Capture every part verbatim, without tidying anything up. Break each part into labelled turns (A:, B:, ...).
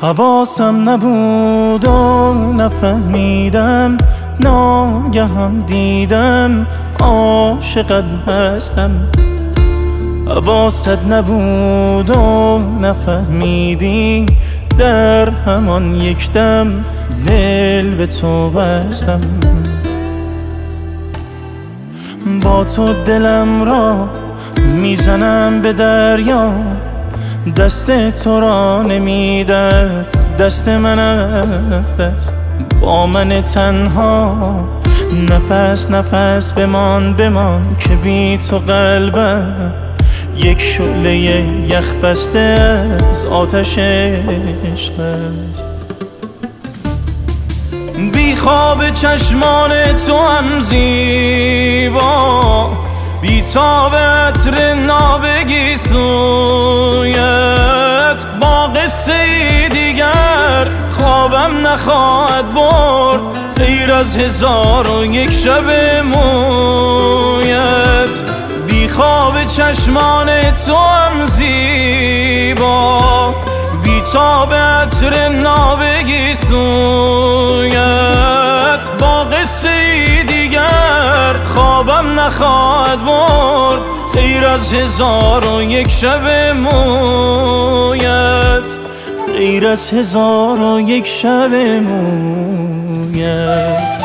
A: حواسم نبود و نفهمیدم، ناگهان دیدم عاشقت هستم. حواست نبود و نفهمیدی، در همان یک دم دل به تو بستم. با تو دلم را میزنم به دریا، دست تو را نمیدد دست من از دست. با من تنها نفس نفس بمان بمان، که بی تو قلبم یک شعله یخ بسته از آتش عشق است. بی خواب چشمان تو هم زیبا، بی تاب عطر نابگی سویت. با قصه دیگر خوابم نخواهد برد، غیر از هزار و یک شب مویت. بی خواب چشمان تو هم زیبا، بی تاب عطر نابگی سویت. با قصه دیگر خوابم نخواهد برد، غیر از هزار و یک شب مویت. غیر از هزار و یک شب مویت.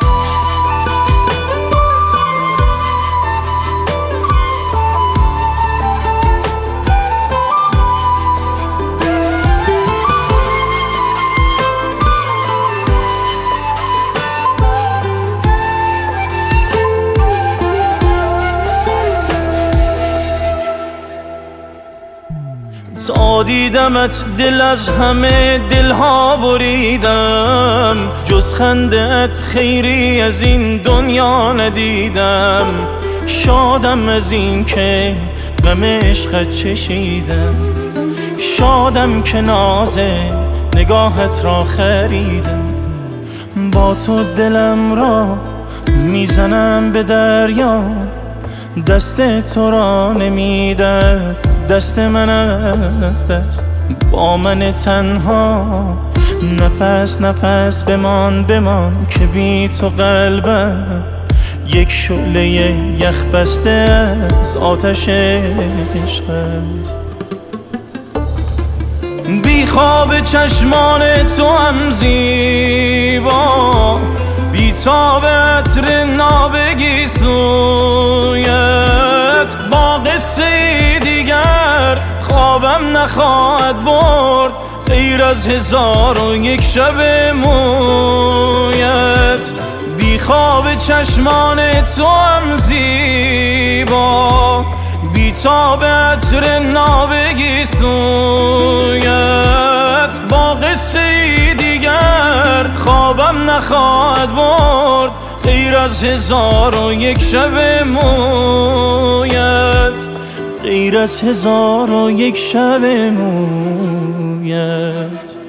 A: تا دیدمت دل از همه دلها بریدم، جز خنده‌ات خیری از این دنیا ندیدم. شادم از این که غم عشقت چشیدم، شادم که ناز نگاهت را خریدم. با تو دلم را میزنم به دریا، دست تو را نمیدد دست من از دست. با من تنها نفس نفس بمان بمان، که بی تو قلبم یک شعله یخ بسته از آتش عشق است. بی خواب چشمان تو هم زیبا، بی تاب عطر نابگی سویت. با قصه دیگر خوابم نخواهد برد، غیر از هزار و یک شب مویت. بی خواب چشمان تو هم زیبا، بی تاب عطر نابگی سویت. با قصه دیگر خوابم نخواهد برد، غیر از هزار و یک شب مویت. غیر از هزار و یک شب مویت.